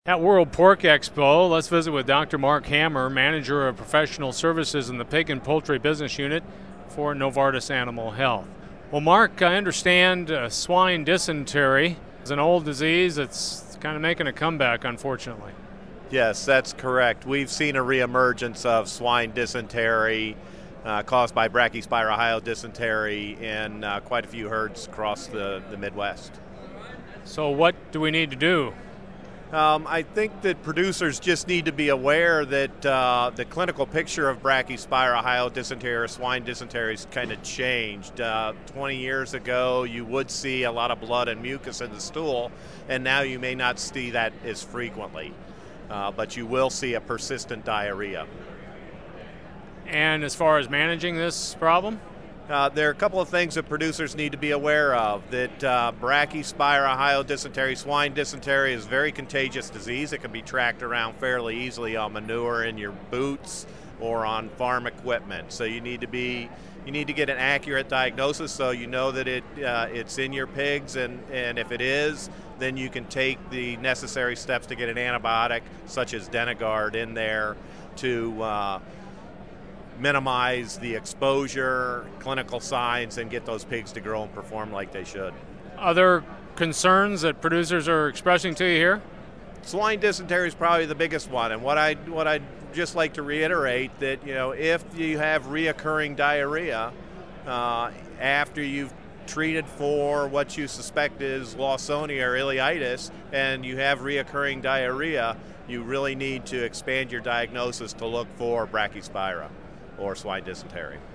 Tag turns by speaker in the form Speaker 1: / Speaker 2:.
Speaker 1: At World Pork Expo, let's visit with Dr. Mark Hammer, Manager of Professional Services in the Pig and Poultry Business Unit for Novartis Animal Health. Well, Mark, I understand swine dysentery is an old disease that's kind of making a comeback, unfortunately.
Speaker 2: Yes, that's correct. We've seen a reemergence of swine dysentery caused by Brachyspirohyoid dysentery in quite a few herds across the Midwest.
Speaker 1: So, what do we need to do?
Speaker 2: I think that producers just need to be aware that the clinical picture of Brachyspirohyoid dysentery or swine dysentery has kind of changed. 20 years ago, you would see a lot of blood and mucus in the stool, and now you may not see that as frequently, but you will see a persistent diarrhea.
Speaker 1: And as far as managing this problem?
Speaker 2: There are a couple of things that producers need to be aware of. That Brachyspirohyoid dysentery, swine dysentery, is a very contagious disease. It can be tracked around fairly easily on manure in your boots or on farm equipment. So you need to get an accurate diagnosis so you know that it's in your pigs, and if it is, then you can take the necessary steps to get an antibiotic such as Denagard in there to minimize the exposure, clinical signs, and get those pigs to grow and perform like they should.
Speaker 1: Other concerns that producers are expressing to you here?
Speaker 2: Swine dysentery is probably the biggest one, and what I'd just like to reiterate that if you have reoccurring diarrhea after you've treated for what you suspect is Lawsonia or ileitis, and you have reoccurring diarrhea, you really need to expand your diagnosis to look for Brachyspira or swine dysentery.